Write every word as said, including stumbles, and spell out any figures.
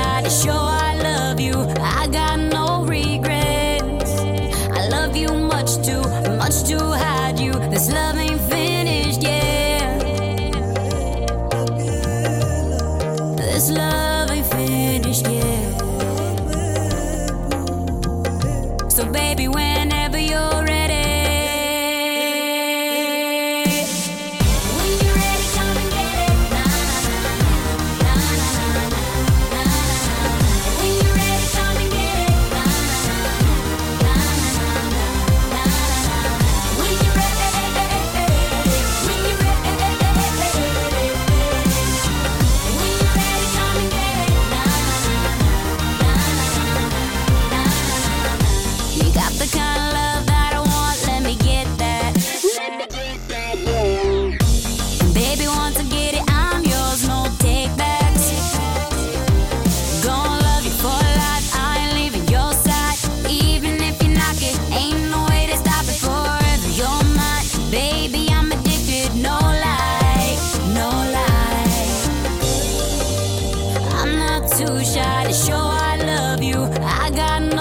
shy to show I love you. I got no regrets. I love you much too, much to hide you. This love ain't finished yet. This love ain't finished yet. So baby, whenever you're ready, when you're ready, come and get it. Na na na na na na na. When you're ready, come and get it. Na na na na na na. When you're ready, when you're ready, when you're ready, come and get it. Na na na na na. You got the kind of love that I want, let me get that. Let me get that, yeah. And baby, once I get it, I'm yours, no takebacks. Gonna love you for life, I ain't leaving your side. Even if you knock it, ain't no way to stop it forever. You're mine, baby, I'm addicted, no lie, no lie. I'm not too shy to show I love you. I got no